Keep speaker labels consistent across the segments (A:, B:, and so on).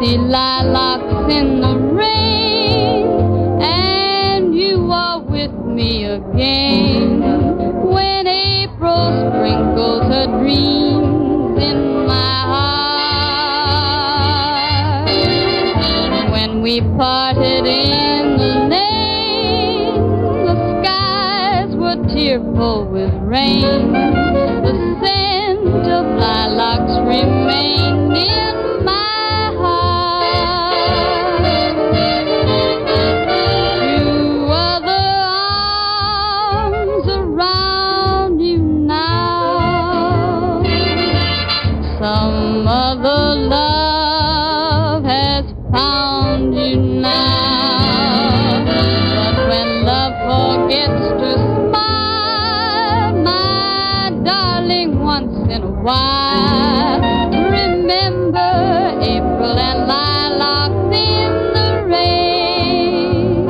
A: see lilacs in the rain, and you are with me again when April sprinkles her dreams in my heart. When we parted in the lane, the skies were tearful with rain. The scent of lilacs remained in my heart. Few other arms around you now. Some other love has found you now. But when love forgets to smile, my darling, once in a while, remember April and lilacs in the rain.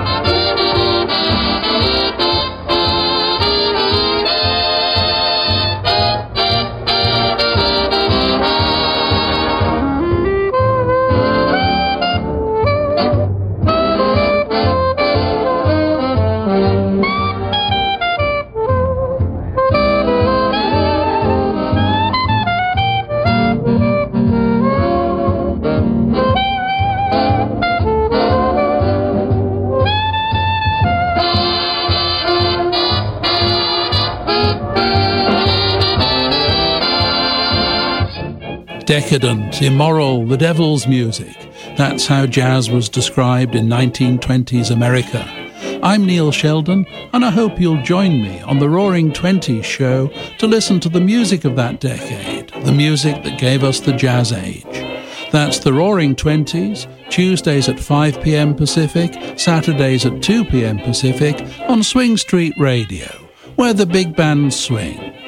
B: Decadent, immoral, the devil's music. That's how jazz was described in 1920s America. I'm Neil Sheldon, and I hope you'll join me on the Roaring Twenties show to listen to the music of that decade, the music that gave us the jazz age. That's the Roaring Twenties, Tuesdays at 5 p.m. Pacific, Saturdays at 2 p.m. Pacific on Swing Street Radio, where the big bands swing.